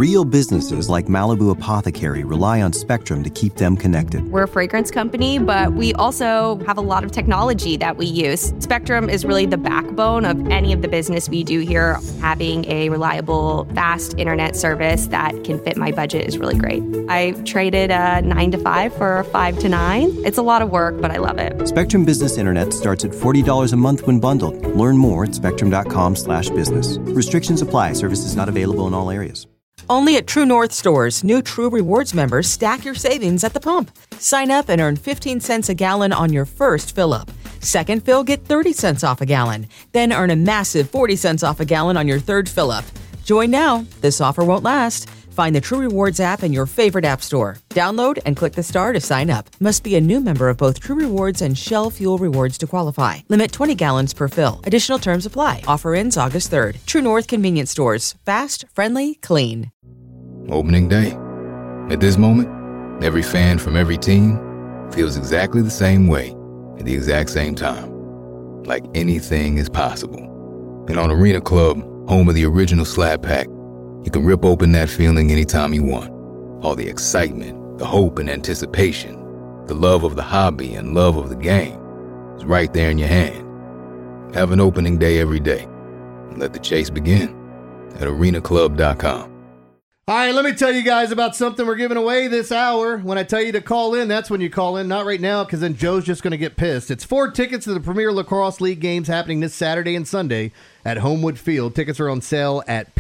Real businesses like Malibu Apothecary rely on Spectrum to keep them connected. We're a fragrance company, but we also have a lot of technology that we use. Spectrum is really the backbone of any of the business we do here. Having a reliable, fast internet service that can fit my budget is really great. I traded a 9 to 5 for a 5 to 9. It's a lot of work, but I love it. Spectrum Business Internet starts at $40 a month when bundled. Learn more at spectrum.com/business. Restrictions apply. Services not available in all areas. Only at True North stores, new True Rewards members stack your savings at the pump. Sign up and earn 15 cents a gallon on your first fill-up. Second fill, get 30 cents off a gallon. Then earn a massive 40 cents off a gallon on your third fill-up. Join now. This offer won't last. Find the True Rewards app in your favorite app store. Download and click the star to sign up. Must be a new member of both True Rewards and Shell Fuel Rewards to qualify. Limit 20 gallons per fill. Additional terms apply. Offer ends August 3rd. True North Convenience Stores. Fast, friendly, clean. Opening day. At this moment, every fan from every team feels exactly the same way at the exact same time. Like anything is possible. And on Arena Club, home of the original Slab Pack, you can rip open that feeling anytime you want. All the excitement, the hope and anticipation, the love of the hobby and love of the game is right there in your hand. Have an opening day every day. And let the chase begin at arenaclub.com. All right, let me tell you guys about something we're giving away this hour. When I tell you to call in, that's when you call in. Not right now, because then Joe's just going to get pissed. It's 4 tickets to the Premier Lacrosse League games happening this Saturday and Sunday at Homewood Field. Tickets are on sale at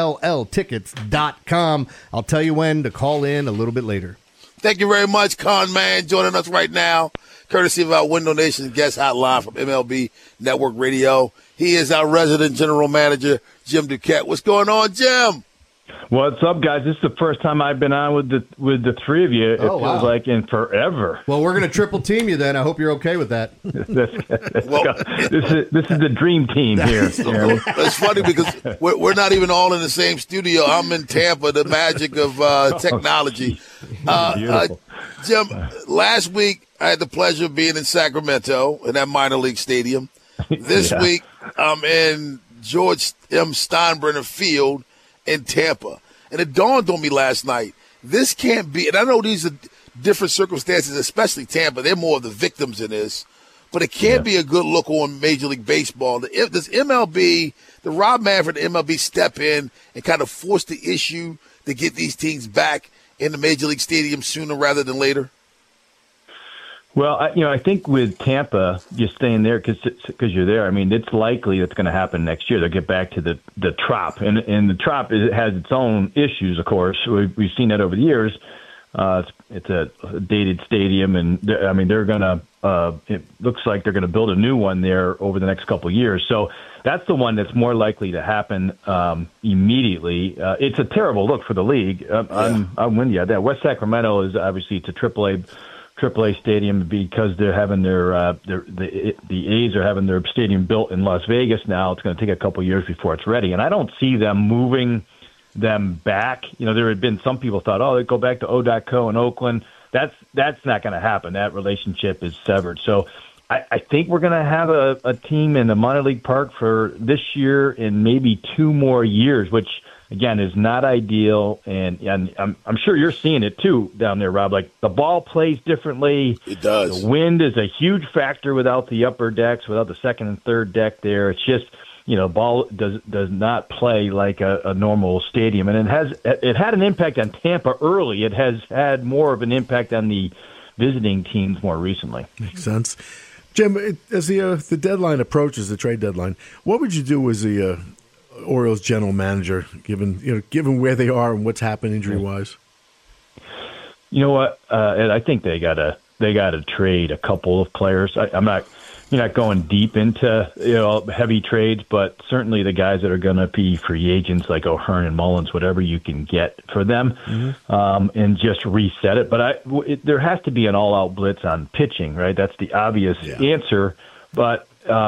PLLtickets.com. I'll tell you when to call in a little bit later. Thank you very much, Con Man, joining us right now, courtesy of our Window Nation guest hotline from MLB Network Radio. He is our resident general manager, Jim Duquette. What's going on, Jim? What's up, guys? This is the first time I've been on with the three of you. It feels like in forever. Well, we're going to triple team you then. I hope you're okay with that. This is the dream team here. It's funny because we're not even all in the same studio. I'm in Tampa, the magic of technology. Jim, last week I had the pleasure of being in Sacramento in that minor league stadium. This week I'm in George M. Steinbrenner Field in Tampa. And it dawned on me last night, this can't be, and I know these are different circumstances, especially Tampa. They're more of the victims in this. But it can't be a good look on Major League Baseball. Does MLB, the Rob Manfred MLB step in and kind of force the issue to get these teams back in the Major League Stadium sooner rather than later? Well, I think with Tampa, just staying there because you're there. I mean, it's likely that's going to happen next year. They'll get back to the Trop, and the Trop has its own issues. Of course, we've seen that over the years. It's a dated stadium, and they're going to. It looks like they're going to build a new one there over the next couple of years. So that's the one that's more likely to happen immediately. It's a terrible look for the league. I'm with you. That West Sacramento is obviously it's a AAA stadium because they're having the A's are having their stadium built in Las Vegas now. It's going to take a couple of years before it's ready, and I don't see them moving them back. There had been some people thought, they'd go back to O.co in Oakland. That's not going to happen. That relationship is severed. So I think we're going to have a team in the minor league park for this year and maybe 2 more years, which again is not ideal. And I'm sure you're seeing it too down there, Rob. Like the ball plays differently. It does. The wind is a huge factor without the upper decks, without the second and third deck there. It's just, ball does not play like a normal stadium. And it had an impact on Tampa early. It has had more of an impact on the visiting teams more recently. Makes sense. Jim, as the deadline approaches, the trade deadline, what would you do as the Orioles general manager, given where they are and what's happened injury wise? You know what? Ed, I think they gotta trade a couple of players. You're not going deep into heavy trades, but certainly the guys that are going to be free agents like O'Hearn and Mullins, whatever you can get for them, and just reset it. But there has to be an all-out blitz on pitching, right? That's the obvious answer. But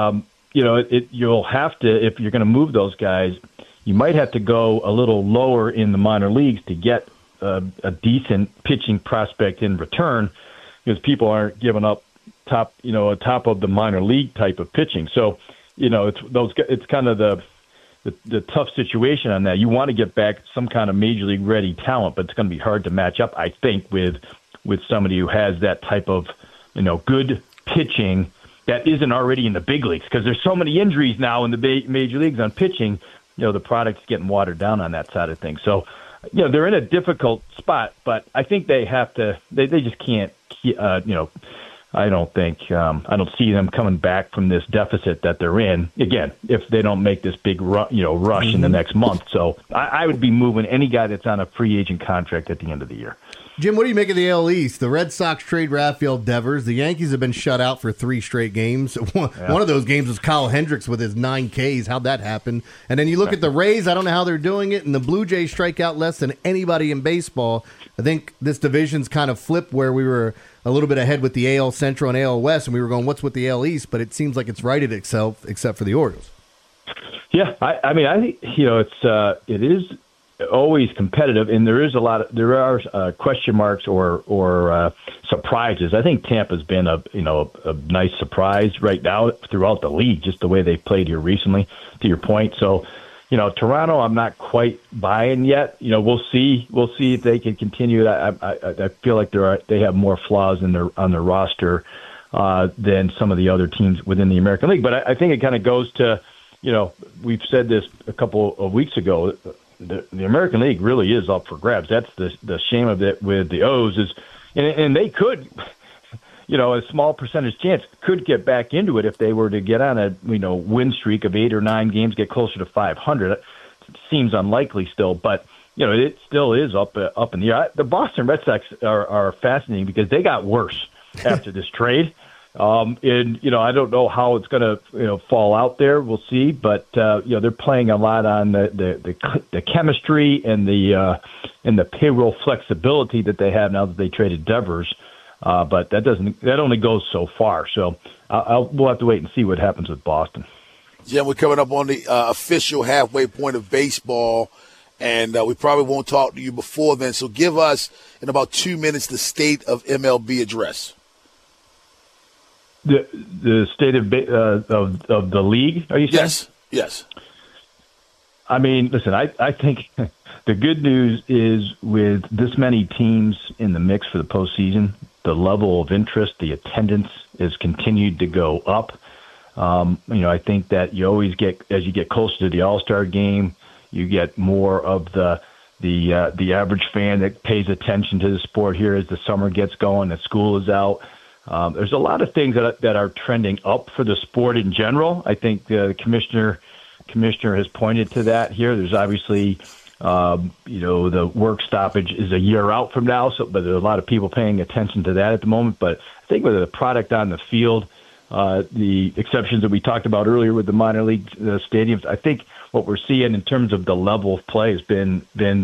you'll have to, if you're going to move those guys, you might have to go a little lower in the minor leagues to get a decent pitching prospect in return, because people aren't giving up top of the minor league type of pitching. So, it's kind of the the tough situation on that. You want to get back some kind of major league ready talent, but it's going to be hard to match up, I think, with somebody who has that type of, good pitching that isn't already in the big leagues, because there's so many injuries now in the major leagues on pitching. The product's getting watered down on that side of things. So, they're in a difficult spot, but I think they have to. They just can't. I don't see them coming back from this deficit that they're in again if they don't make this big rush in the next month. So I would be moving any guy that's on a free agent contract at the end of the year. Jim, what do you make of the AL East? The Red Sox trade Rafael Devers. The Yankees have been shut out for 3 straight games. One of those games was Kyle Hendricks with his 9 Ks. How'd that happen? And then you look at the Rays. I don't know how they're doing it. And the Blue Jays strike out less than anybody in baseball. I think this division's kind of flipped where we were a little bit ahead with the AL Central and AL West, and we were going, what's with the AL East? But it seems like it's righted itself, except for the Orioles. Yeah, I think it is always competitive, and there are question marks or surprises. I think Tampa's been a nice surprise right now throughout the league, just the way they played here recently. To your point, so Toronto, I'm not quite buying yet. We'll see if they can continue. I feel like they have more flaws on their roster than some of the other teams within the American League. But I think it kind of goes to, we've said this a couple of weeks ago. The American League really is up for grabs. That's the shame of it with the O's is, and they could, a small percentage chance could get back into it if they were to get on a win streak of 8 or 9 games, get closer to 500. It seems unlikely still, but it still is up in the air. The Boston Red Sox are fascinating because they got worse after this trade. And I don't know how it's going to fall out there. We'll see, but they're playing a lot on the chemistry and the payroll flexibility that they have now that they traded Devers. But that only goes so far. So we'll have to wait and see what happens with Boston. Jim, we're coming up on the official halfway point of baseball, and we probably won't talk to you before then. So give us in about 2 minutes the state of MLB address. The state of the league, are you saying? Yes. I mean, listen, I think the good news is with this many teams in the mix for the postseason, the level of interest, the attendance has continued to go up. I think that you always get, as you get closer to the All-Star game, you get more of the average fan that pays attention to the sport here as the summer gets going, the school is out. There's a lot of things that are trending up for the sport in general. I think the commissioner has pointed to that here. There's obviously, the work stoppage is a year out from now, but there's a lot of people paying attention to that at the moment. But I think with the product on the field, the exceptions that we talked about earlier with the minor league stadiums, I think what we're seeing in terms of the level of play has been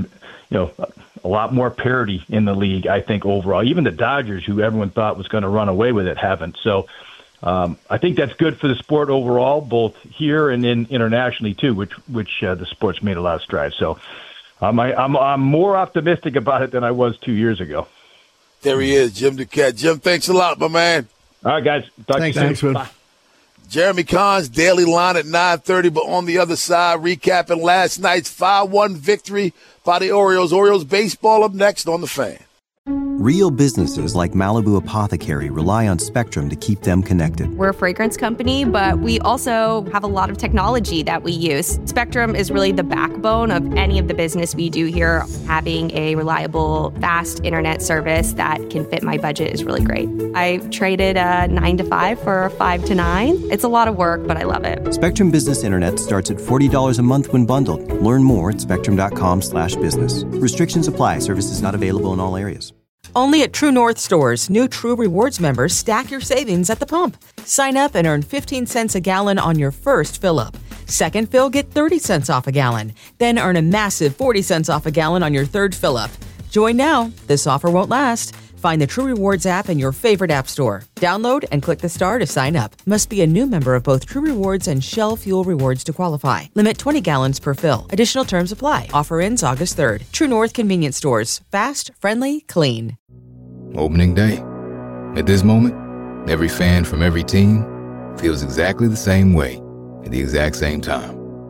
a lot more parity in the league, I think, overall. Even the Dodgers, who everyone thought was going to run away with it, haven't. So I think that's good for the sport overall, both here and internationally, too, which the sport's made a lot of strides. So I'm more optimistic about it than I was 2 years ago. There he is, Jim Duquette. Jim, thanks a lot, my man. All right, guys. Thanks, man. Bye. Jeremy Kahn's Daily Line at 9:30, but on the other side, recapping last night's 5-1 victory by the Orioles. Orioles baseball up next on The Fan. Real businesses like Malibu Apothecary rely on Spectrum to keep them connected. We're a fragrance company, but we also have a lot of technology that we use. Spectrum is really the backbone of any of the business we do here. Having a reliable, fast internet service that can fit my budget is really great. I traded a 9 to 5 for a 5 to 9. It's a lot of work, but I love it. Spectrum Business Internet starts at $40 a month when bundled. Learn more at spectrum.com/business. Restrictions apply. Services not available in all areas. Only at True North stores, new True Rewards members stack your savings at the pump. Sign up and earn 15 cents a gallon on your first fill-up. Second fill, get 30 cents off a gallon. Then earn a massive 40 cents off a gallon on your third fill-up. Join now. This offer won't last. Find the True Rewards app in your favorite app store. Download and click the star to sign up. Must be a new member of both True Rewards and Shell Fuel Rewards to qualify. Limit 20 gallons per fill. Additional terms apply. Offer ends August 3rd. True North Convenience Stores. Fast, friendly, clean. Opening day. At this moment, every fan from every team feels exactly the same way at the exact same time.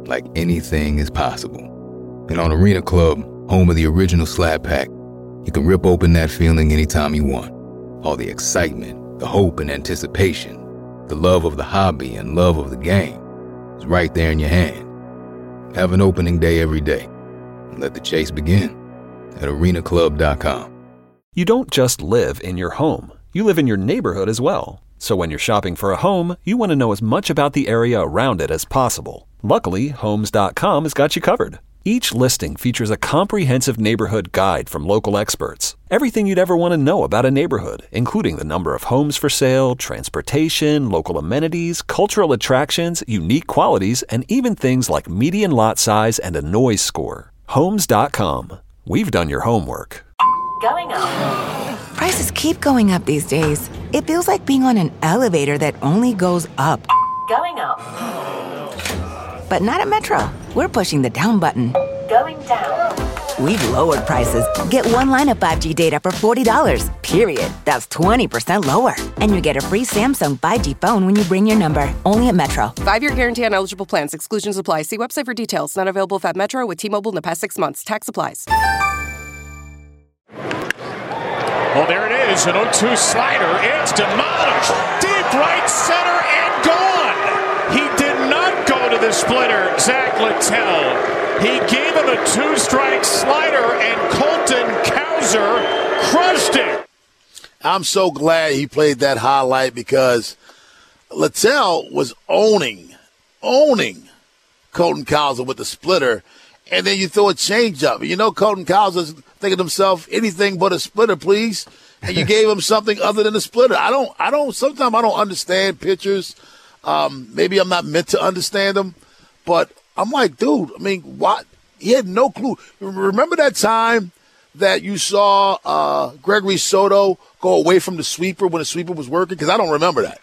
like anything is possible. And on Arena Club, home of the original Slap Pack, you can rip open that feeling anytime you want. All the excitement, the hope and anticipation, the love of the hobby and love of the game is right there in your hand. Have an opening day every day and let the chase begin at arenaclub.com. You don't just live in your home. You live in your neighborhood as well. So when you're shopping for a home, you want to know as much about the area around it as possible. Luckily, Homes.com has got you covered. Each listing features a comprehensive neighborhood guide from local experts. Everything you'd ever want to know about a neighborhood, including the number of homes for sale, transportation, local amenities, cultural attractions, unique qualities, and even things like median lot size and a noise score. Homes.com. We've done your homework. Going up. Prices keep going up these days. It feels like being on an elevator that only goes up. Going up. But not at Metro. We're pushing the down button. Going down. We've lowered prices. Get one line of 5G data for $40, period. That's 20% lower. And you get a free Samsung 5G phone when you bring your number. Only at Metro. 5-year guarantee on eligible plans. Exclusions apply. See website for details. Not available at Metro with T-Mobile in the past 6 months. Tax applies. Well, there it is. An 0-2 slider. It's demolished. Deep right center and gone. He did not go to the splitter, Zach Littell. He gave him a 2-strike slider, and Colton Cowser crushed it. I'm so glad he played that highlight because Littell was owning Colton Cowser with the splitter, and then you throw a changeup. You know Colton Cowser's thinking to himself, anything but a splitter, please. And you gave him something other than a splitter. Sometimes I don't understand pitchers. Maybe I'm not meant to understand them, but I'm like, dude, I mean, what? He had no clue. Remember that time that you saw Gregory Soto go away from the sweeper when the sweeper was working? Because I don't remember that.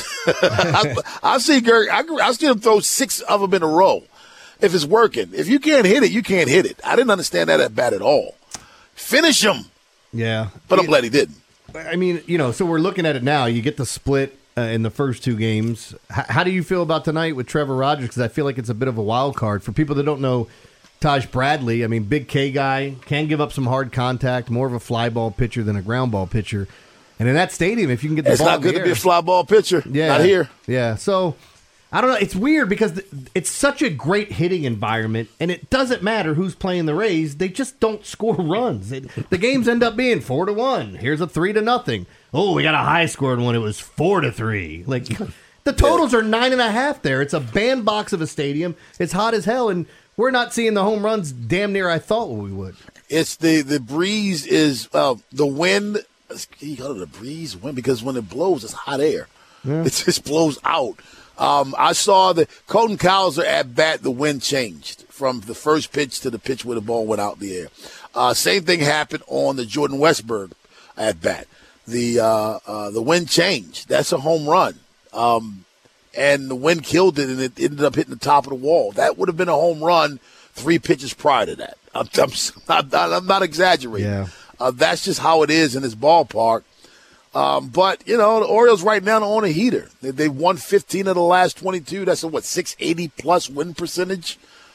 I've seen him throw 6 of them in a row. If it's working. If you can't hit it, you can't hit it. I didn't understand that at bat at all. Finish him. Yeah. But I'm glad he didn't. I mean, so we're looking at it now. You get the split in the first 2 games. How do you feel about tonight with Trevor Rogers? Because I feel like it's a bit of a wild card. For people that don't know Taj Bradley, I mean, big K guy, can give up some hard contact, more of a fly ball pitcher than a ground ball pitcher. And in that stadium, if you can get the ball in the air. It's not good to be a fly ball pitcher. Yeah. Not here. Yeah. So, I don't know. It's weird because it's such a great hitting environment, and it doesn't matter who's playing the Rays. They just don't score runs. The games end up being 4-1. Here's a 3-0. Oh, we got a high scored one. It was 4-3. Like the totals are 9.5 there. It's a bandbox of a stadium. It's hot as hell, and we're not seeing the home runs damn near I thought we would. It's the breeze is the wind. You call it a breeze wind because when it blows, it's hot air. Yeah. It just blows out. I saw the Colton Cowser at bat, the wind changed from the first pitch to the pitch where the ball went out the air. Same thing happened on the Jordan Westburg at bat. The wind changed. That's a home run. And the wind killed it, and it ended up hitting the top of the wall. That would have been a home run 3 pitches prior to that. I'm not exaggerating. Yeah. That's just how it is in this ballpark. But, the Orioles right now are on a heater. They've won 15 of the last 22. That's a, 680-plus win percentage.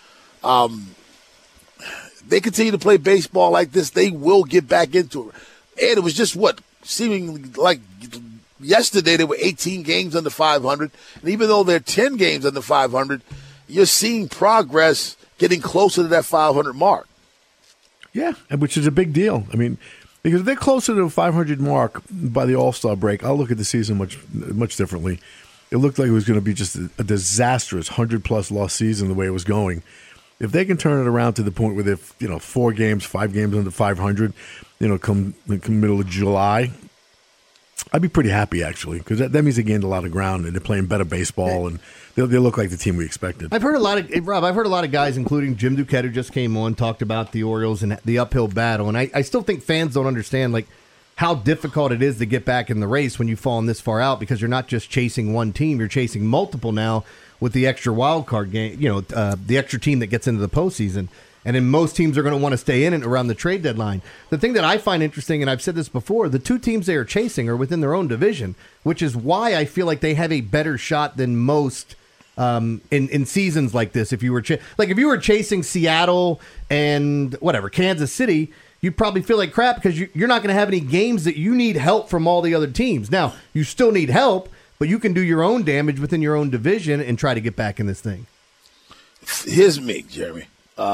They continue to play baseball like this, they will get back into it. And it was just, seemingly like yesterday they were 18 games under 500. And even though they're 10 games under 500, you're seeing progress getting closer to that 500 mark. Yeah, which is a big deal. I mean, because if they're closer to the 500 mark by the All-Star break, I'll look at the season much differently. It looked like it was going to be just a disastrous 100-plus loss season the way it was going. If they can turn it around to the point where they're 5 games under 500, come middle of July, I'd be pretty happy actually because that means they gained a lot of ground and they're playing better baseball and they look like the team we expected. I've heard a lot of guys, including Jim Duquette, who just came on, talked about the Orioles and the uphill battle, and I still think fans don't understand how difficult it is to get back in the race when you've fallen this far out because you're not just chasing one team, you're chasing multiple now with the extra wild card game, the extra team that gets into the postseason. And then most teams are going to want to stay in it around the trade deadline. The thing that I find interesting, and I've said this before, the 2 teams they are chasing are within their own division, which is why I feel like they have a better shot than most in seasons like this. If you were if you were chasing Seattle and whatever Kansas City, you'd probably feel like crap because you're not going to have any games that you need help from all the other teams. Now you still need help, but you can do your own damage within your own division and try to get back in this thing. Here's me, Jeremy.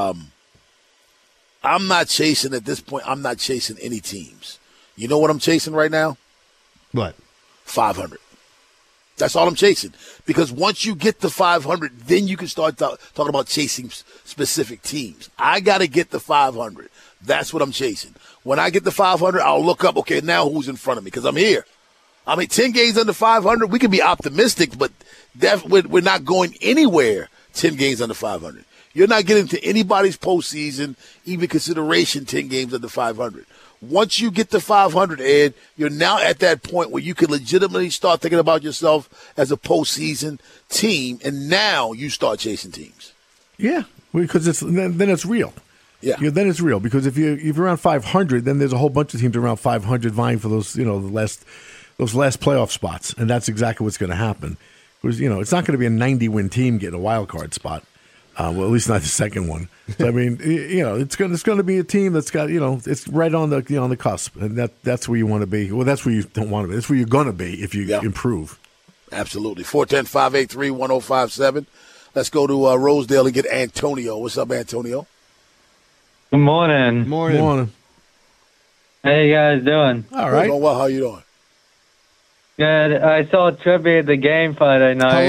I'm not chasing at this point. I'm not chasing any teams. You know what I'm chasing right now? What? 500. That's all I'm chasing. Because once you get to 500, then you can start talking about chasing specific teams. I got to get to 500. That's what I'm chasing. When I get to 500, I'll look up, okay, now who's in front of me? Because I'm here. 10 games under 500, we can be optimistic, but we're not going anywhere 10 games under 500. You're not getting to anybody's postseason, even consideration 10 games under 500. Once you get to 500, Ed, you're now at that point where you can legitimately start thinking about yourself as a postseason team, and now you start chasing teams. Yeah, because then it's real. Yeah, then it's real because if you're around 500, then there's a whole bunch of teams around 500 vying for those those last playoff spots, and that's exactly what's going to happen. Because it's not going to be a 90-win team getting a wild card spot. Well, at least not the second one. So, I mean, it's going to be a team that's got, it's right on the on the cusp, and that's where you want to be. Well, that's where you don't want to be. That's where you're going to be if you improve. Absolutely. 410-583-1057. Let's go to Rosedale and get Antonio. What's up, Antonio? Good morning. Morning. How you guys doing? All right. Well, how you doing? Good. I saw Trippy at the game Friday night.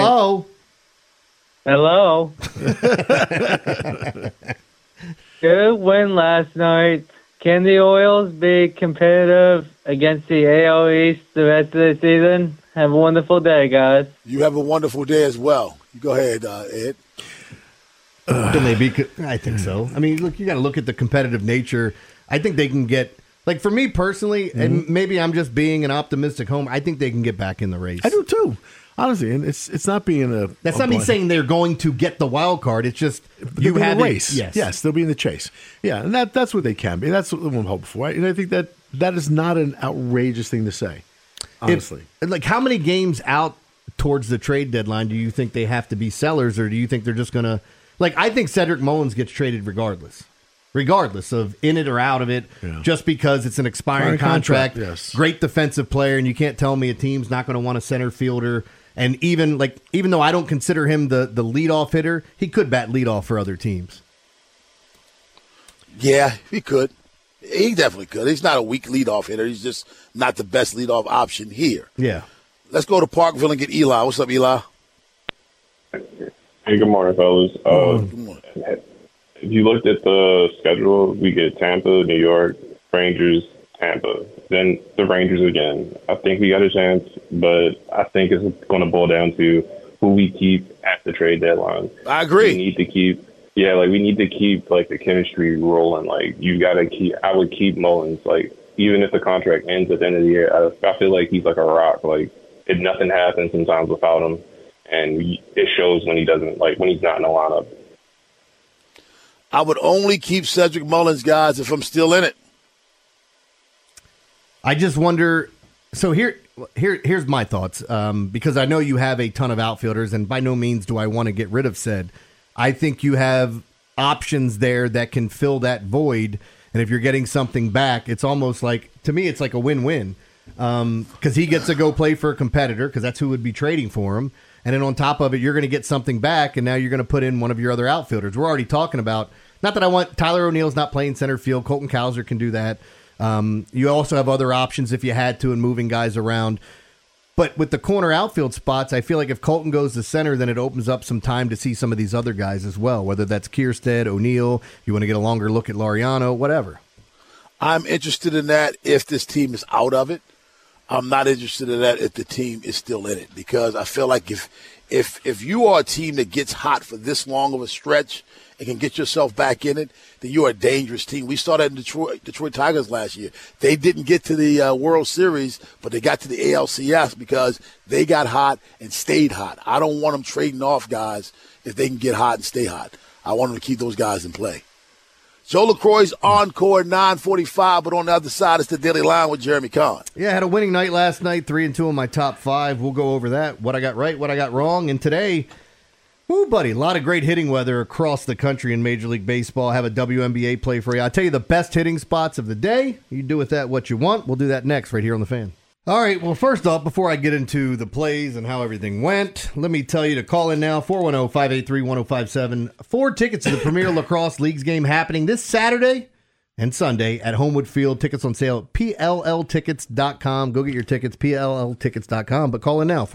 Hello. Good win last night. Can the Orioles be competitive against the AL East the rest of the season? Have a wonderful day, guys. You have a wonderful day as well. You go ahead, Ed. Can they be? I think so. I mean, look, you got to look at the competitive nature. I think they can get, for me personally, and maybe I'm just being an optimistic homer, I think they can get back in the race. I do too. Honestly, and it's not being That's not me saying they're going to get the wild card. It's just you have a race. Yes, they'll be in the chase. Yeah, and that's what they can be. That's what I'm hoping for. And I think that is not an outrageous thing to say. Honestly, how many games out towards the trade deadline do you think they have to be sellers, or do you think they're just going to I think Cedric Mullins gets traded regardless of in it or out of it, just because it's an expiring contract. Yes. Great defensive player, and you can't tell me a team's not going to want a center fielder. And even though I don't consider him the leadoff hitter, he could bat leadoff for other teams. Yeah, he could. He definitely could. He's not a weak leadoff hitter. He's just not the best leadoff option here. Yeah. Let's go to Parkville and get Eli. What's up, Eli? Hey, good morning, fellas. Good morning. If you looked at the schedule, we get Tampa, New York, Rangers, Tampa, then the Rangers again. I think we got a chance, but I think it's going to boil down to who we keep at the trade deadline. I agree. We need to keep, we need to keep the chemistry rolling. You got to keep. I would keep Mullins. Even if the contract ends at the end of the year, I feel like he's like a rock. If nothing happens sometimes without him, and it shows when he doesn't when he's not in the lineup. I would only keep Cedric Mullins, guys, if I'm still in it. I just wonder. So here's my thoughts, because I know you have a ton of outfielders, and by no means do I want to get rid of Ced. I think you have options there that can fill that void, and if you're getting something back, it's almost to me, it's like a win-win, because he gets to go play for a competitor, because that's who would be trading for him. And then on top of it, you're going to get something back, and now you're going to put in one of your other outfielders. We're already talking about, not that I want, Tyler O'Neill's not playing center field. Colton Cowser can do that. You also have other options if you had to and moving guys around. But with the corner outfield spots, I feel like if Colton goes to center, then it opens up some time to see some of these other guys as well, whether that's Kierstead, O'Neill, you want to get a longer look at Laureano, whatever. I'm interested in that if this team is out of it. I'm not interested in that if the team is still in it, because I feel like if you are a team that gets hot for this long of a stretch and can get yourself back in it, then you're a dangerous team. We saw that in Detroit Tigers last year. They didn't get to the World Series, but they got to the ALCS because they got hot and stayed hot. I don't want them trading off guys if they can get hot and stay hot. I want them to keep those guys in play. Joe LaCroix's Encore 945, but on the other side, it's the Daily Line with Jeremy Kahn. Yeah, I had a winning night last night, 3-2 in my top 5. We'll go over that, what I got right, what I got wrong. And today, Ooh, buddy, a lot of great hitting weather across the country in Major League Baseball. I have a WNBA play for you. I'll tell you the best hitting spots of the day. You do with that what you want. We'll do that next right here on The Fan. All right, well, first off, before I get into the plays and how everything went, let me tell you to call in now, 410-583-1057. 4 tickets to the Premier Lacrosse Leagues game happening this Saturday and Sunday at Homewood Field. Tickets on sale at PLLtickets.com. Go get your tickets, PLLtickets.com. But call in now,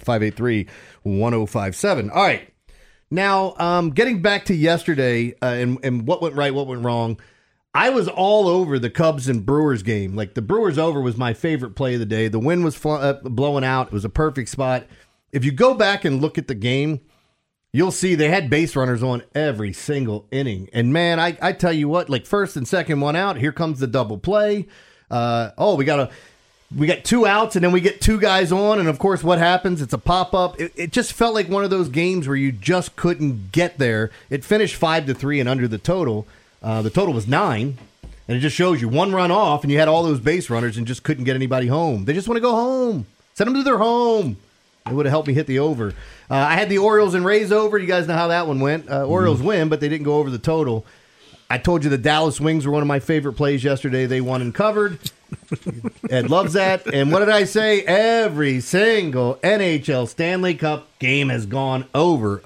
410-583-1057. All right. Now, getting back to yesterday and what went right, what went wrong, I was all over the Cubs and Brewers game. Like, the Brewers over was my favorite play of the day. The wind was blowing out. It was a perfect spot. If you go back and look at the game, you'll see they had base runners on every single inning. And, man, I tell you what, like, first and second one out, here comes the double play. We got 2 outs, and then we get 2 guys on, and of course, what happens? It's a pop-up. It just felt like one of those games where you just couldn't get there. It finished 5-3 and under the total. The total was 9, and it just shows you 1 run off, and you had all those base runners and just couldn't get anybody home. They just want to go home. Send them to their home. It would have helped me hit the over. I had the Orioles and Rays over. You guys know how that one went. Orioles win, but they didn't go over the total. I told you the Dallas Wings were one of my favorite plays yesterday. They won and covered. Ed loves that. And what did I say? Every single NHL Stanley Cup game has gone over.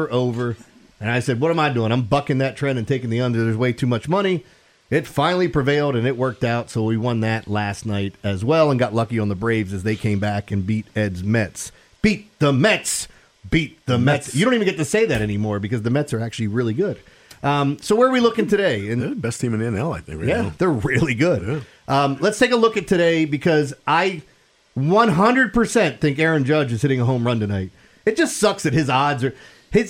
And I said, what am I doing? I'm bucking that trend and taking the under. There's way too much money. It finally prevailed, and it worked out. So we won that last night as well and got lucky on the Braves as they came back and beat Ed's Mets. Beat the Mets. Beat the Mets. You don't even get to say that anymore because the Mets are actually really good. So where are we looking today? They're the best team in the NL, I think. Right now. They're really good. Yeah. Let's take a look at today because I 100% think Aaron Judge is hitting a home run tonight. It just sucks that his odds are...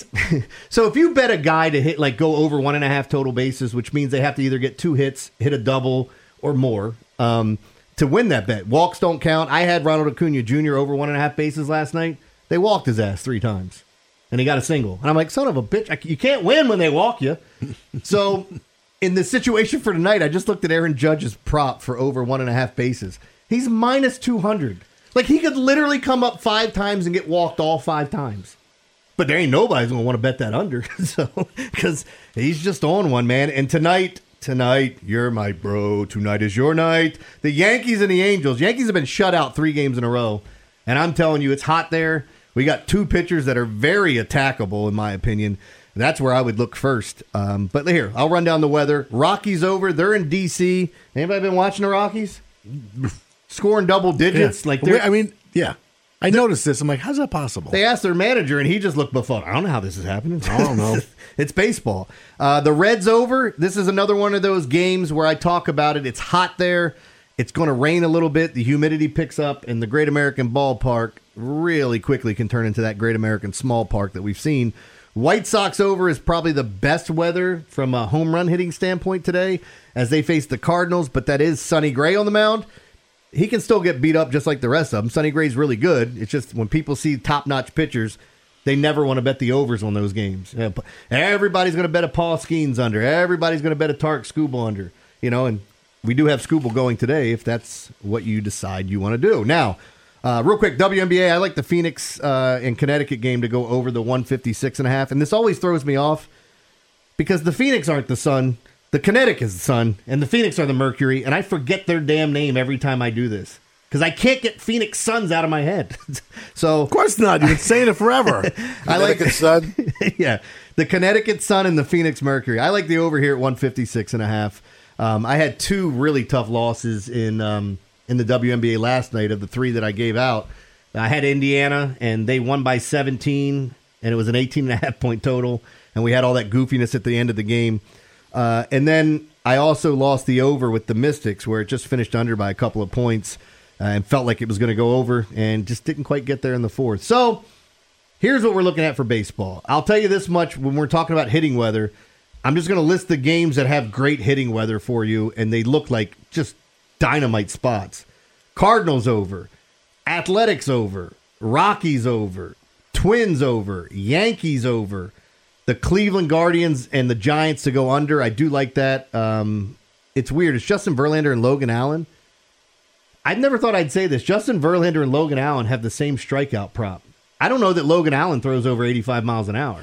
So if you bet a guy to hit go over 1.5 total bases, which means they have to either get 2 hits, hit a double or more to win that bet. Walks don't count. I had Ronald Acuna Jr. over 1.5 bases last night. They walked his ass 3 times, and he got a single. And I'm like, son of a bitch, you can't win when they walk you. So in the situation for tonight, I just looked at Aaron Judge's prop for over 1.5 bases. He's minus 200. Like, he could literally come up 5 times and get walked all 5 times. But there ain't nobody's going to want to bet that under. So, because he's just on one, man. And tonight, you're my bro. Tonight is your night. The Yankees and the Angels. Yankees have been shut out 3 games in a row. And I'm telling you, it's hot there. We got 2 pitchers that are very attackable, in my opinion. That's where I would look first. But here, I'll run down the weather. Rockies over. They're in D.C. Anybody been watching the Rockies? Scoring double digits. Yeah. I noticed this. I'm like, how's that possible? They asked their manager, and he just looked befuddled. I don't know how this is happening. I don't know. It's baseball. The Reds over. This is another one of those games where I talk about it. It's hot there. It's going to rain a little bit. The humidity picks up, and the Great American Ballpark really quickly can turn into that Great American Small Park that we've seen. White Sox over is probably the best weather from a home run hitting standpoint today as they face the Cardinals, but that is Sonny Gray on the mound. He can still get beat up just like the rest of them. Sonny Gray's really good. It's just when people see top-notch pitchers, they never want to bet the overs on those games. Everybody's going to bet a Paul Skeens under. Everybody's going to bet a Tarek Skubal under. And we do have Skubal going today if that's what you decide you want to do. Now, real quick, WNBA, I like the Phoenix and Connecticut game to go over the 156.5. And this always throws me off because the Phoenix aren't the Sun. The Connecticut is the Sun, and the Phoenix are the Mercury, and I forget their damn name every time I do this because I can't get Phoenix Suns out of my head. So of course not. You've been saying it forever. I like the Sun. Yeah, the Connecticut Sun and the Phoenix Mercury. I like the over here at 156.5. I had 2 really tough losses in the WNBA last night of the 3 that I gave out. I had Indiana, and they won by 17, and it was an 18.5 point total, and we had all that goofiness at the end of the game. And then I also lost the over with the Mystics where it just finished under by a couple of points and felt like it was going to go over and just didn't quite get there in the 4th. So here's what we're looking at for baseball. I'll tell you this much when we're talking about hitting weather. I'm just going to list the games that have great hitting weather for you, and they look like just dynamite spots. Cardinals over, Athletics over, Rockies over, Twins over, Yankees over. The Cleveland Guardians and the Giants to go under. I do like that. It's weird. It's Justin Verlander and Logan Allen. I've never thought I'd say this. Justin Verlander and Logan Allen have the same strikeout prop. I don't know that Logan Allen throws over 85 miles an hour.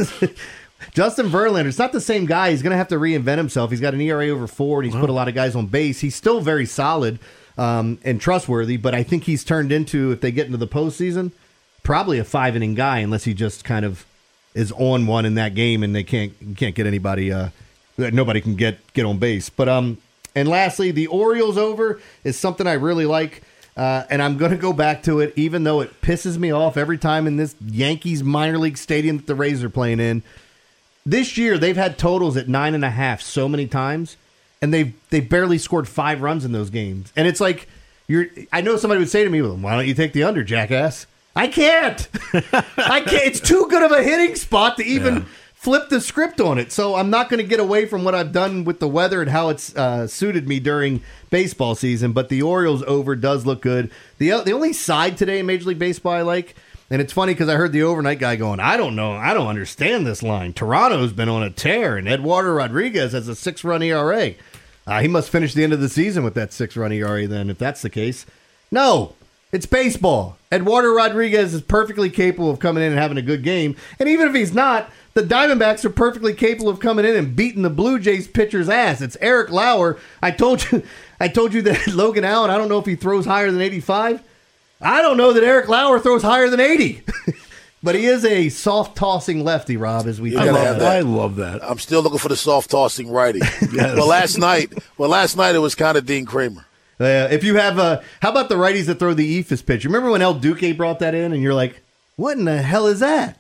Justin Verlander, it's not the same guy. He's going to have to reinvent himself. He's got an ERA over 4, and he's put a lot of guys on base. He's still very solid and trustworthy, but I think he's turned into, if they get into the postseason, probably a 5-inning guy, unless he just kind of is on one in that game and they can't get anybody. Nobody can get on base. But and lastly, the Orioles over is something I really like. And I'm going to go back to it, even though it pisses me off every time in this Yankees minor league stadium that the Rays are playing in. This year, they've had totals at 9.5 so many times, and they've barely scored 5 runs in those games. And it's like, I know somebody would say to me, well, why don't you take the under, jackass? I can't. I can't. It's too good of a hitting spot to even flip the script on it. So I'm not going to get away from what I've done with the weather and how it's suited me during baseball season. But the Orioles over does look good. The only side today in Major League Baseball I like, and it's funny because I heard the overnight guy going, I don't know. I don't understand this line. Toronto's been on a tear, and Eduardo Rodriguez has a 6-run ERA. He must finish the end of the season with that 6-run ERA then, if that's the case. No, it's baseball. Eduardo Rodriguez is perfectly capable of coming in and having a good game. And even if he's not, the Diamondbacks are perfectly capable of coming in and beating the Blue Jays pitcher's ass. It's Eric Lauer. I told you that Logan Allen, I don't know if he throws higher than 85. I don't know that Eric Lauer throws higher than 80. But he is a soft-tossing lefty, Rob, as we I love that. I'm still looking for the soft-tossing righty. Yes. Well, last night it was kind of Dean Kramer. If you have how about the righties that throw the eephus pitch? Remember when El Duque brought that in, and you're like, what in the hell is that?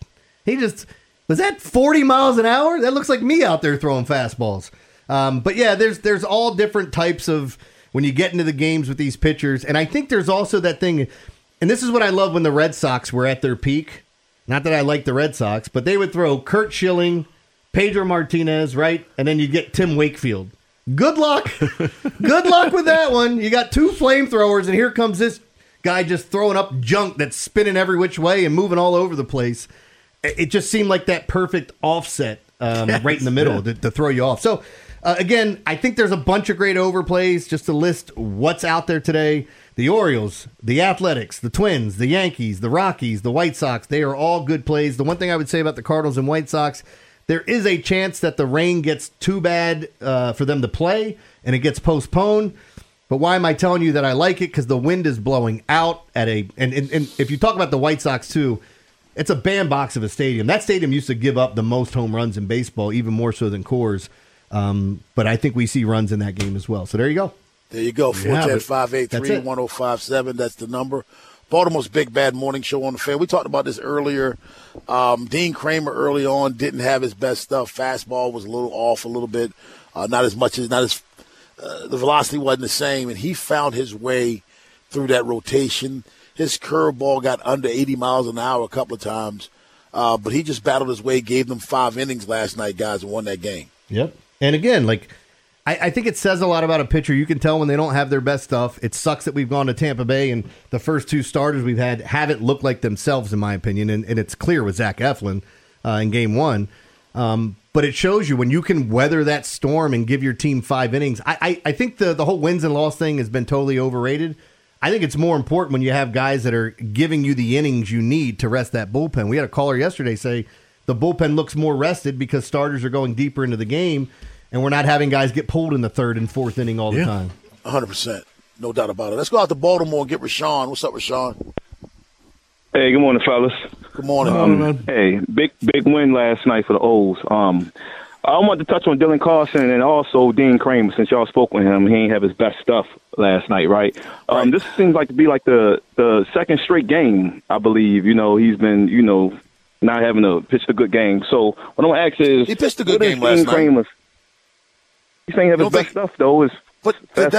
Was that 40 miles an hour? That looks like me out there throwing fastballs. But yeah, there's all different types of when you get into the games with these pitchers. And I think there's also that thing, and this is what I love when the Red Sox were at their peak. Not that I like the Red Sox, but they would throw Curt Schilling, Pedro Martinez, right? And then you get Tim Wakefield. Good luck. Good luck with that one. You got 2 flamethrowers, and here comes this guy just throwing up junk that's spinning every which way and moving all over the place. It just seemed like that perfect offset right in the middle to throw you off. So, again, I think there's a bunch of great overplays. Just to list what's out there today. The Orioles, the Athletics, the Twins, the Yankees, the Rockies, the White Sox, they are all good plays. The one thing I would say about the Cardinals and White Sox, there is a chance that the rain gets too bad for them to play and it gets postponed. But why am I telling you that I like it? Because the wind is blowing out at and if you talk about the White Sox too, it's a bandbox of a stadium. That stadium used to give up the most home runs in baseball, even more so than Coors. But I think we see runs in that game as well. So there you go. There you go. 410-583-1057. That's the number. Baltimore's Big Bad Morning Show on the Fan. We talked about this earlier. Dean Kramer early on didn't have his best stuff. Fastball was a little off a little bit. The velocity wasn't the same, and he found his way through that rotation. His curveball got under 80 miles an hour a couple of times, but he just battled his way, gave them 5 innings last night, guys, and won that game. Yep. And again, I think it says a lot about a pitcher. You can tell when they don't have their best stuff. It sucks that we've gone to Tampa Bay, and the first 2 starters we've had haven't looked like themselves, in my opinion, and it's clear with Zach Eflin in Game 1. But it shows you when you can weather that storm and give your team 5 innings. I think the whole wins and loss thing has been totally overrated. I think it's more important when you have guys that are giving you the innings you need to rest that bullpen. We had a caller yesterday say the bullpen looks more rested because starters are going deeper into the game, and we're not having guys get pulled in the 3rd and 4th inning all the time. 100%. No doubt about it. Let's go out to Baltimore and get Rashawn. What's up, Rashawn? Hey, good morning, fellas. Good morning. Hey, big win last night for the O's. I want to touch on Dylan Carlson and also Dean Kramer, since y'all spoke with him. He ain't have his best stuff last night, right? This seems like to be like the second straight game, I believe. He's been, not having to pitch a good game. So what I'm going to ask is, he pitched a good game last night. He's saying he have his best stuff, though. That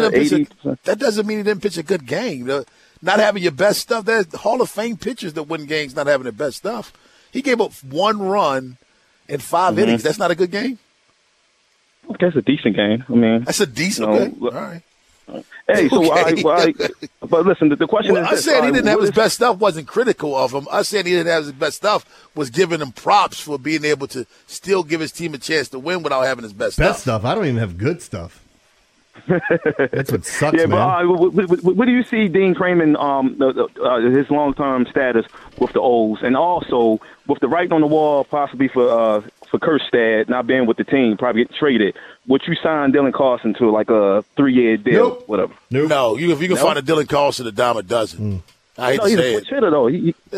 doesn't mean he didn't pitch a good game. Not having your best stuff, there's Hall of Fame pitchers that win games not having their best stuff. He gave up 1 run in 5 innings. That's not a good game? Okay, it's a decent game. I mean, that's a decent game. All right. Hey, so why? But listen, the question is, I said he didn't have his best stuff wasn't critical of him. I said he didn't have his best stuff was giving him props for being able to still give his team a chance to win without having his best stuff. I don't even have good stuff. That's what sucks, yeah, man. But what do you see Dean Kramer, his long-term status with the O's, and also with the writing on the wall possibly for Kjerstad not being with the team, probably getting traded? Would you sign Dylan Carlson to like a 3-year deal, whatever? No, if you can find a Dylan Carlson, a dime a dozen. I hate to he's say a switch hitter, though.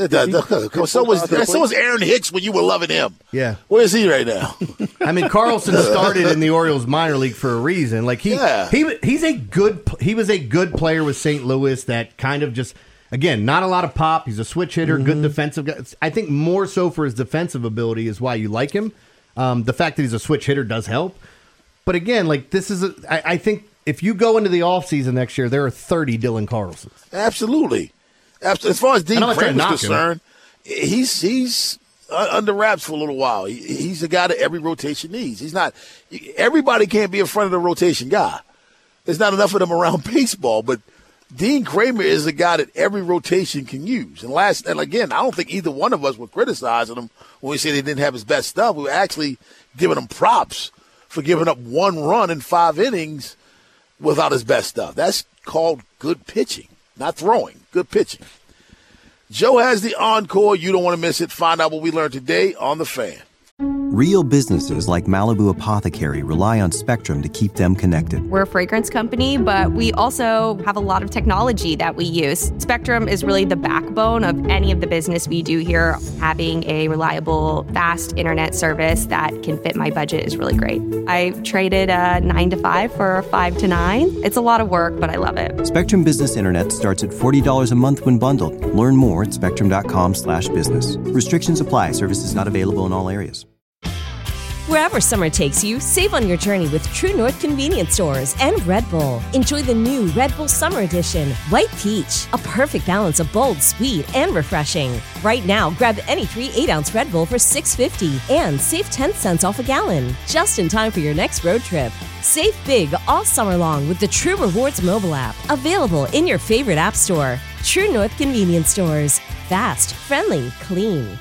So was Aaron Hicks when you were loving him. Yeah. Where is he right now? I mean, Carlson started in the Orioles minor league for a reason. Like he was a good player with St. Louis that kind of just, again, not a lot of pop. He's a switch hitter, good defensive guy. I think more so for his defensive ability is why you like him. The fact that he's a switch hitter does help. But again, like I think if you go into the offseason next year, there are 30 Dylan Carlsons. Absolutely. As far as Dean Kramer is concerned, him. he's under wraps for a little while. He's the guy that every rotation needs. He's not. Everybody can't be in front of the rotation guy. There's not enough of them around baseball, but Dean Kramer is the guy that every rotation can use. And again, I don't think either one of us were criticizing him when we said he didn't have his best stuff. We were actually giving him props for giving up 1 run in 5 innings without his best stuff. That's called good pitching. Not throwing, good pitching. Joe has the encore. You don't want to miss it. Find out what we learned today on The Fan. Real businesses like Malibu Apothecary rely on Spectrum to keep them connected. We're a fragrance company, but we also have a lot of technology that we use. Spectrum is really the backbone of any of the business we do here. Having a reliable, fast internet service that can fit my budget is really great. I traded a 9 to 5 for a 5 to 9. It's a lot of work, but I love it. Spectrum Business Internet starts at $40 a month when bundled. Learn more at spectrum.com/business. Restrictions apply. Services not available in all areas. Wherever summer takes you, save on your journey with True North Convenience Stores and Red Bull. Enjoy the new Red Bull Summer Edition, White Peach, a perfect balance of bold, sweet, and refreshing. Right now, grab any 3 8-ounce Red Bull for $6.50 and save 10 cents off a gallon, just in time for your next road trip. Save big all summer long with the True Rewards mobile app, available in your favorite app store. True North Convenience Stores. Fast, friendly, clean.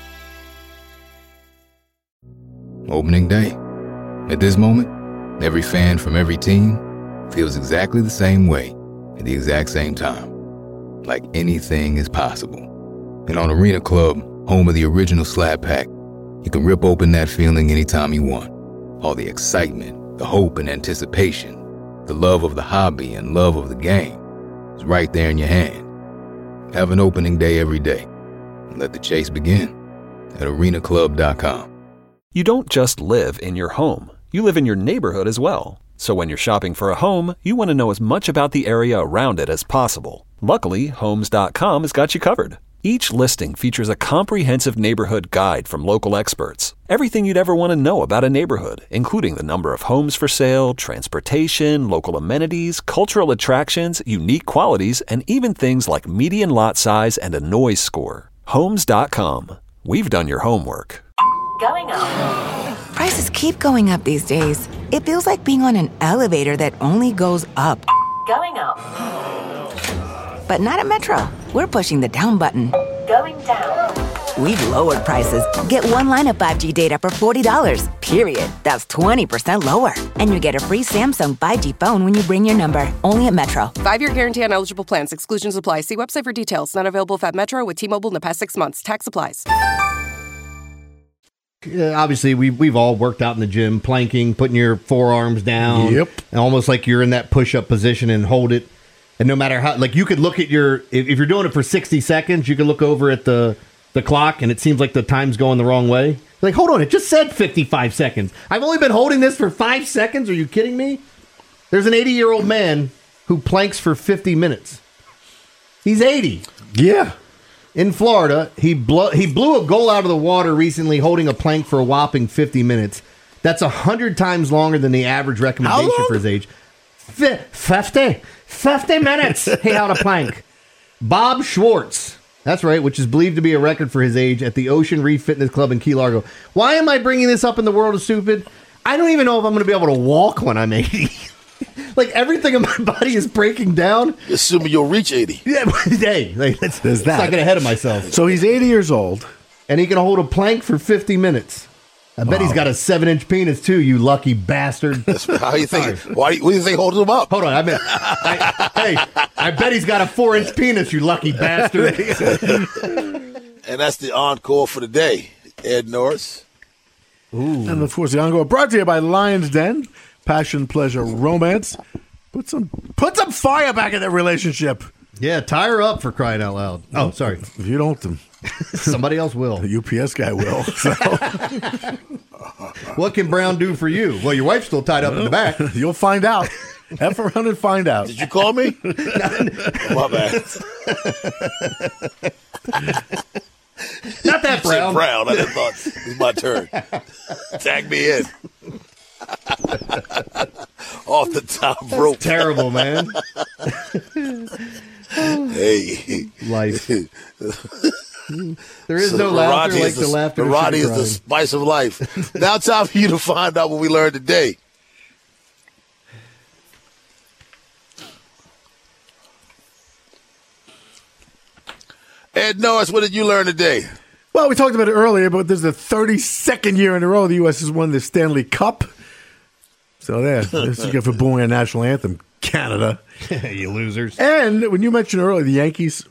Opening day. At this moment, every fan from every team feels exactly the same way at the exact same time. Like anything is possible. And on Arena Club, home of the original Slab Pack, you can rip open that feeling anytime you want. All the excitement, the hope and anticipation, the love of the hobby and love of the game is right there in your hand. Have an opening day every day. And let the chase begin at arenaclub.com. You don't just live in your home. You live in your neighborhood as well. So when you're shopping for a home, you want to know as much about the area around it as possible. Luckily, Homes.com has got you covered. Each listing features a comprehensive neighborhood guide from local experts. Everything you'd ever want to know about a neighborhood, including the number of homes for sale, transportation, local amenities, cultural attractions, unique qualities, and even things like median lot size and a noise score. Homes.com. We've done your homework. Going up. Prices keep going up these days. It feels like being on an elevator that only goes up. Going up. But not at Metro. We're pushing the down button. Going down. We've lowered prices. Get 1 line of 5G data for $40, period. That's 20% lower. And you get a free Samsung 5G phone when you bring your number. Only at Metro. 5-year guarantee on eligible plans. Exclusions apply. See website for details. Not available at Metro with T-Mobile in the past 6 months. Tax applies. Obviously, we've all worked out in the gym, planking, putting your forearms down. Yep. And almost like you're in that push-up position and hold it. And no matter how, like you could look at if you're doing it for 60 seconds, you can look over at the clock and it seems like the time's going the wrong way. Like, hold on, it just said 55 seconds. I've only been holding this for 5 seconds. Are you kidding me? There's an 80-year-old man who planks for 50 minutes. He's 80. Yeah. In Florida, he blew a goal out of the water recently holding a plank for a whopping 50 minutes. That's 100 times longer than the average recommendation for his age. 50 minutes he held a plank. Bob Schwartz, that's right, which is believed to be a record for his age at the Ocean Reef Fitness Club in Key Largo. Why am I bringing this up in the world of stupid? I don't even know if I'm going to be able to walk when I'm 80. Like, everything in my body is breaking down. Assuming you'll reach 80. Yeah, hey, let's not get ahead of myself. So he's 80 years old. And he can hold a plank for 50 minutes. I bet he's got a 7-inch penis too. You lucky bastard. How you think? What do you think holds him up? Hold on. I bet he's got a 4-inch penis. You lucky bastard. And that's the encore for the day. Ed Norris. Ooh. And of course, the encore brought to you by Lion's Den. Passion, pleasure, romance. Put some fire back in that relationship. Yeah, tie her up, for crying out loud. Oh, sorry. If you don't, somebody else will. The UPS guy will. So. What can Brown do for you? Well, your wife's still tied up in the back. You'll find out. F around and find out. Did you call me? My bad. Not that Brown. Brown. I just thought it was my turn. Tag me in. Off the top rope. Terrible, man. Hey. Life. There is no laughter like the laughter. Roddy is the spice of life. Now time for you to find out what we learned today. Ed Norris, what did you learn today? Well, we talked about it earlier, but this is the 32nd year in a row the U.S. has won the Stanley Cup. So there, this is good for booing our national anthem, Canada. You losers. And when you mentioned earlier the Yankees,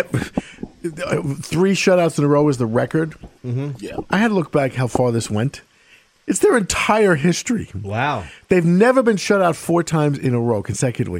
3 shutouts in a row is the record. Mm-hmm. Yeah. I had to look back how far this went. It's their entire history. Wow. They've never been shut out 4 times in a row consecutively.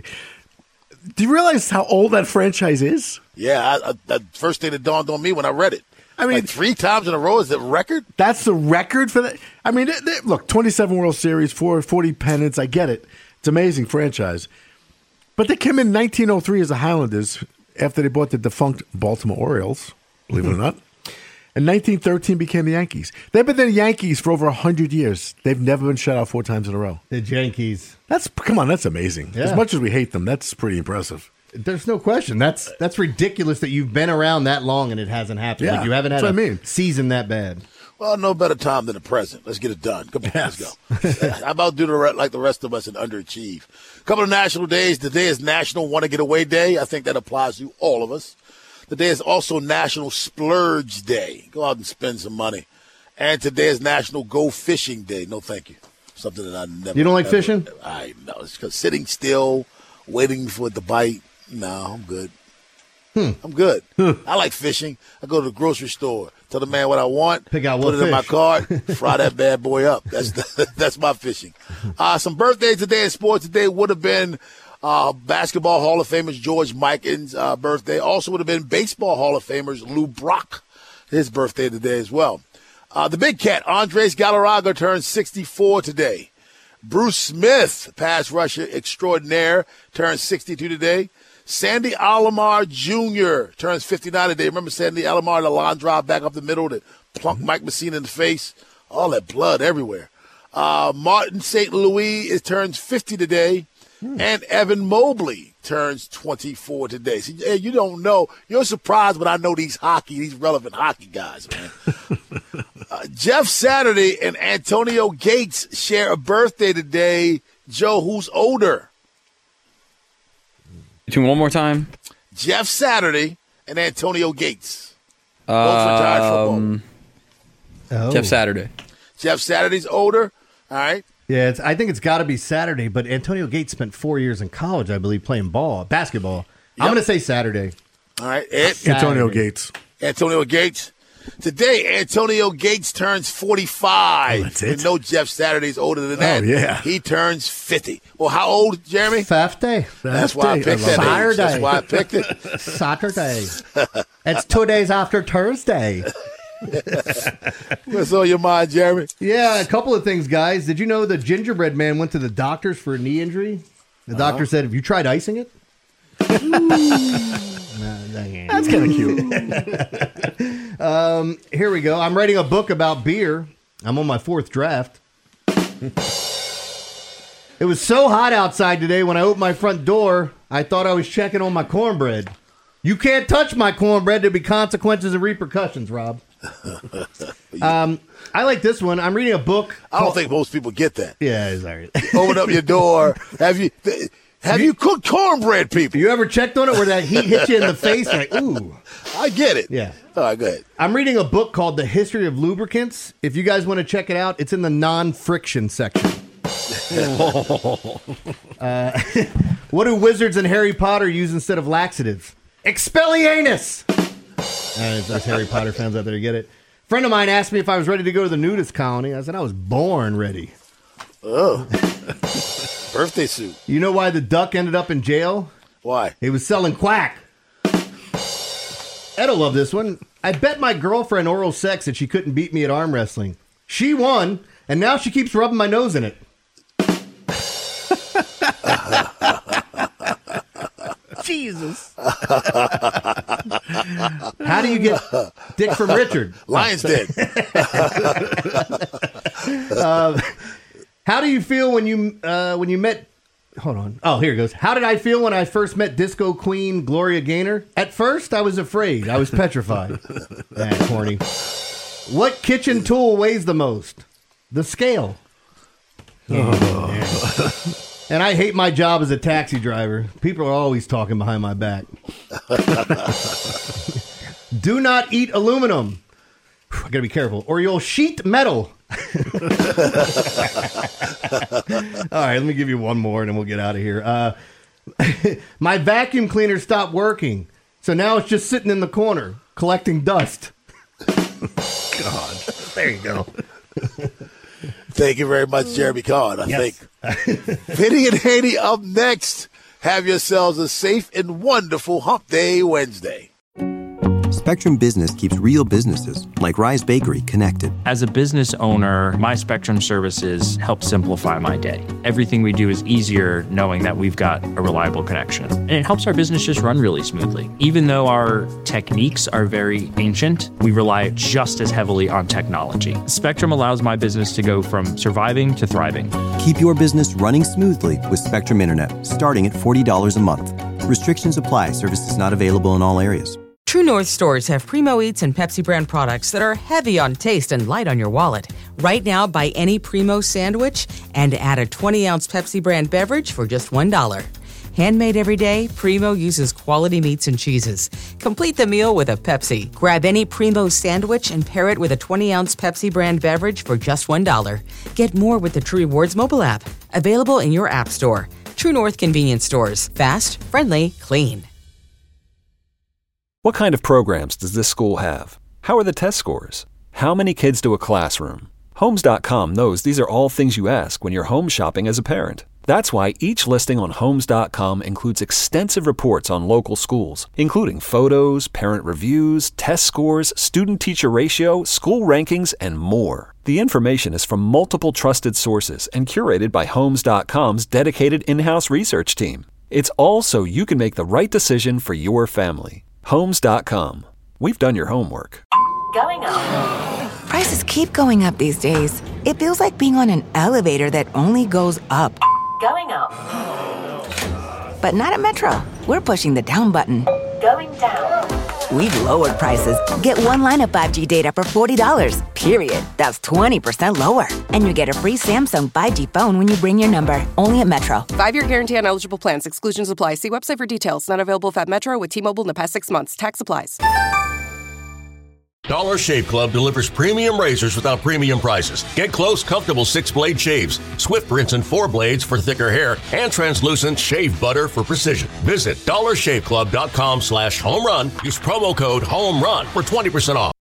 Do you realize how old that franchise is? Yeah, the first thing that dawned on me when I read it. I mean, like 3 times in a row is the record? That's the record for that. I mean, look, 27 World Series, 40 pennants. I get it. It's an amazing franchise. But they came in 1903 as the Highlanders after they bought the defunct Baltimore Orioles, believe it or not. And 1913 became the Yankees. They've been the Yankees for over 100 years. They've never been shut out 4 times in a row. The Yankees. Come on, that's amazing. Yeah. As much as we hate them, that's pretty impressive. There's no question. That's ridiculous that you've been around that long and it hasn't happened. Yeah, like you haven't had a season that bad. Well, no better time than the present. Let's get it done. Come on, Let's go. How about do like the rest of us and underachieve? A couple of national days. Today is National Want to Get Away Day. I think that applies to all of us. Today is also National Splurge Day. Go out and spend some money. And today is National Go Fishing Day. No, thank you. Something that I never. You don't like fishing? I know. It's because sitting still, waiting for it to bite. No, I'm good. I'm good. I like fishing. I go to the grocery store, tell the man what I want, pick out put it in my cart, fry that bad boy up. That's my fishing. Some birthdays today in sports today would have been Basketball Hall of Famers George Mikan's birthday. Also would have been Baseball Hall of Famers Lou Brock, his birthday today as well. The big cat, Andres Galarraga, turns 64 today. Bruce Smith, pass rusher extraordinaire, turns 62 today. Sandy Alomar Jr. turns 59 today. Remember Sandy Alomar, the line drive back up the middle that plunked Mike Messina in the face? All that blood everywhere. Martin St. Louis turns 50 today. And Evan Mobley turns 24 today. So, you don't know. You're surprised when I know these relevant hockey guys, man. Jeff Saturday and Antonio Gates share a birthday today. Joe, who's older? Between one more time. Jeff Saturday and Antonio Gates. Both retired football. Jeff Saturday. Jeff Saturday's older. All right. Yeah, I think it's got to be Saturday, but Antonio Gates spent 4 years in college, I believe, playing basketball. Yep. I'm going to say Saturday. All right. Antonio Gates. Antonio Gates. Today, Antonio Gates turns 45. Oh, that's it? You know Jeff Saturday's older than that. Oh, yeah. He turns 50. Well, how old, Jeremy? 50. That's why I picked that Saturday. age. That's why I picked it. Saturday. It's 2 days after Thursday. What's on your mind, Jeremy? Yeah, a couple of things, guys. Did you know the gingerbread man went to the doctors for a knee injury? The doctor said, have you tried icing it? That's kind of cute. Here we go. I'm writing a book about beer. I'm on my 4th draft. It was so hot outside today when I opened my front door, I thought I was checking on my cornbread. You can't touch my cornbread. There'll be consequences and repercussions, Rob. I like this one. I'm reading a book. I don't think most people get that. Yeah, it's all right. Open up your door. Have you cooked cornbread, people? You ever checked on it where that heat hits you in the face? Like, ooh. I get it. Yeah. All right, go ahead. I'm reading a book called The History of Lubricants. If you guys want to check it out, it's in the non-friction section. What do wizards in Harry Potter use instead of laxatives? Expelliarmus! Those Harry Potter fans out there get it. A friend of mine asked me if I was ready to go to the nudist colony. I said I was born ready. Oh. Birthday suit. You know why the duck ended up in jail? Why? He was selling quack. Ed'll love this one. I bet my girlfriend oral sex that she couldn't beat me at arm wrestling. She won, and now she keeps rubbing my nose in it. Jesus. How do you get dick from Richard? Lion's Den. How do you feel when you met... Hold on. Oh, here it goes. How did I feel when I first met disco queen Gloria Gaynor? At first, I was afraid. I was petrified. Corny. What kitchen tool weighs the most? The scale. Oh. And I hate my job as a taxi driver. People are always talking behind my back. Do not eat aluminum. I gotta be careful, or you'll sheet metal. All right, let me give you one more and then we'll get out of here. My vacuum cleaner stopped working, so now it's just sitting in the corner collecting dust. God, there you go. Thank you very much, Jeremy Kahn. I think. Vinny and Haney up next. Have yourselves a safe and wonderful Hump Day Wednesday. Spectrum Business keeps real businesses, like Rise Bakery, connected. As a business owner, my Spectrum services help simplify my day. Everything we do is easier knowing that we've got a reliable connection. And it helps our business just run really smoothly. Even though our techniques are very ancient, we rely just as heavily on technology. Spectrum allows my business to go from surviving to thriving. Keep your business running smoothly with Spectrum Internet, starting at $40 a month. Restrictions apply. Services not available in all areas. True North stores have Primo Eats and Pepsi brand products that are heavy on taste and light on your wallet. Right now, buy any Primo sandwich and add a 20-ounce Pepsi brand beverage for just $1. Handmade every day, Primo uses quality meats and cheeses. Complete the meal with a Pepsi. Grab any Primo sandwich and pair it with a 20-ounce Pepsi brand beverage for just $1. Get more with the True Rewards mobile app. Available in your app store. True North convenience stores. Fast, friendly, clean. What kind of programs does this school have? How are the test scores? How many kids do a classroom? Homes.com knows these are all things you ask when you're home shopping as a parent. That's why each listing on Homes.com includes extensive reports on local schools, including photos, parent reviews, test scores, student-teacher ratio, school rankings, and more. The information is from multiple trusted sources and curated by Homes.com's dedicated in-house research team. It's all so you can make the right decision for your family. Homes.com. We've done your homework. Going up. Prices keep going up these days. It feels like being on an elevator that only goes up. Going up. But not at Metro. We're pushing the down button. Going down. We've lowered prices. Get one line of 5G data for $40, period. That's 20% lower. And you get a free Samsung 5G phone when you bring your number. Only at Metro. 5-year guarantee on eligible plans. Exclusions apply. See website for details. Not available at Metro with T-Mobile in the past 6 months. Tax applies. Dollar Shave Club delivers premium razors without premium prices. Get close, comfortable 6-blade shaves, swift rinse and 4 blades for thicker hair, and translucent shave butter for precision. Visit dollarshaveclub.com/homerun. Use promo code HOMERUN for 20% off.